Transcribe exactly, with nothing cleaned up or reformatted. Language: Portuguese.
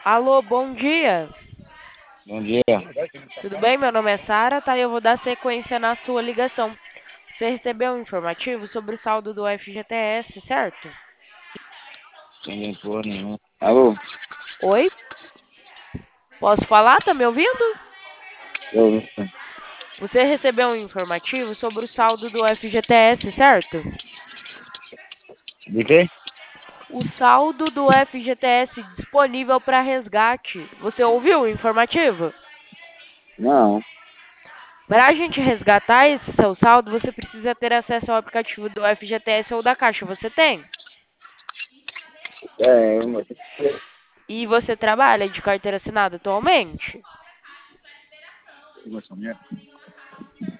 Alô, bom dia. Bom dia. Tudo bem? Meu nome é Sara, tá? E eu vou dar sequência na sua ligação. Você recebeu um informativo sobre o saldo do F G T S, certo? Sem porra nenhuma. Alô? Oi? Posso falar? Tá me ouvindo? Eu, Você recebeu um informativo sobre o saldo do F G T S, certo? de quê? O saldo do F G T S disponível para resgate. Você ouviu o informativo? Não. Para a gente resgatar esse seu saldo, você precisa ter acesso ao aplicativo do F G T S ou da Caixa. Você tem? É, mas... E você trabalha de carteira assinada atualmente? Nossa, minha-